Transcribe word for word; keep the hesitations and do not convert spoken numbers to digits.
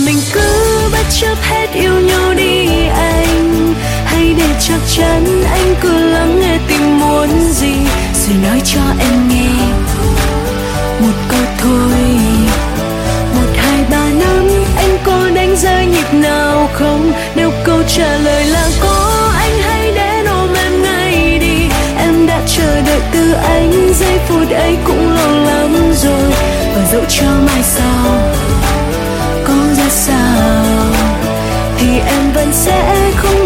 mình cứ bất chấp hết yêu nhau đi anh. Hãy để chắc chắn anh cứ lắng nghe tim muốn gì, rồi nói cho em nghe một câu thôi. Một hai ba năm anh có đánh rơi nhịp nào không? Nếu câu trả lời là có, anh hãy đến ôm em ngay đi. Em đã chờ đợi từ anh, giây phút ấy cũng lâu lắm rồi. Và dẫu cho mai sau có ra sao thì em vẫn sẽ không